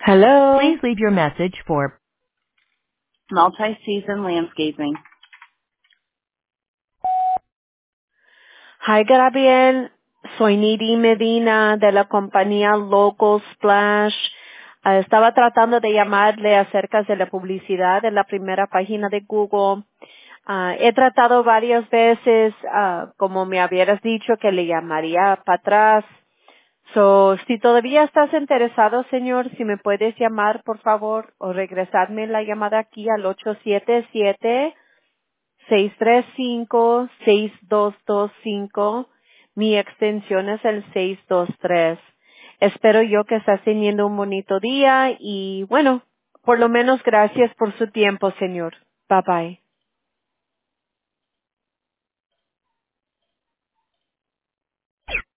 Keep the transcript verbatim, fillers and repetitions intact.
Hello. Please leave your message for Multi-season landscaping. Hi, Gabriel. Soy Nidi Medina de la compañía Local Splash. Ah, estaba tratando de llamarle acerca de la publicidad de la primera página de Google. Ah, he tratado varias veces, ah, como me habieras dicho, que le llamaría para atrás. So, si todavía estás interesado, señor, si me puedes llamar, por favor, o regresarme la llamada aquí al ocho siete siete seis tres cinco, seis dos dos cinco. Mi extensión es el seis dos tres. Espero yo que estás teniendo un bonito día y bueno, por lo menos gracias por su tiempo, señor. Bye bye.